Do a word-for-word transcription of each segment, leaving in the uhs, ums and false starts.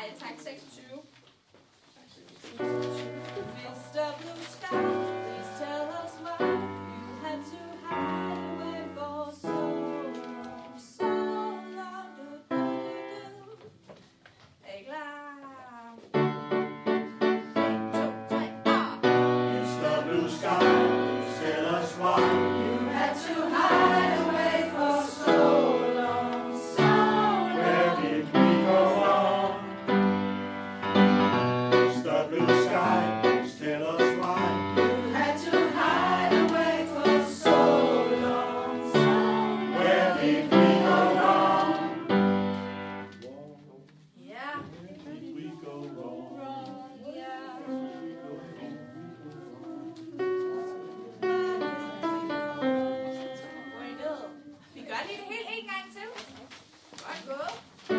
tak seksogtyve. mister Blue Sky, please tell us why you had to hide away for so long, so long. Do, do, do, do. Er I klar? en, to, tre, og! mister Blue Sky, please tell us why You had to hide away for so long, so long. Where did we go wrong? mister Blue Sky, please tell us why You had to hide away for so long, so long. Where did we go wrong? Yeah, Where did we go wrong? wrong, yeah. Rykket. Vi gør lige det helt en gang til. Godt gået.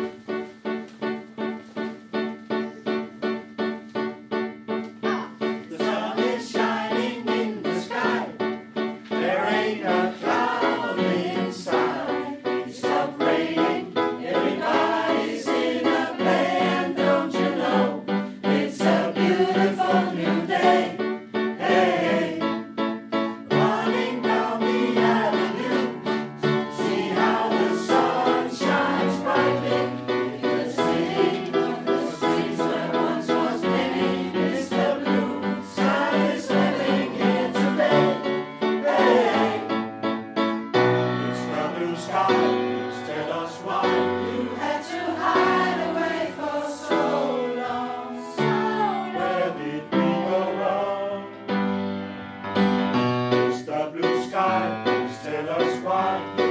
The sun is shining in the sky. There ain't a cloud inside. It's stopped raining. Everybody's in a play, and don't you know it's a beautiful new day? Hey, running down the avenue, see how the sun shines brightly in the city. The streets where once was plenty. mister Blue Sky is living here today. Hey, mister Blue Sky, please tell us why You had to hide away for so long, so long. Where did we go wrong? mister Blue Sky, please tell us why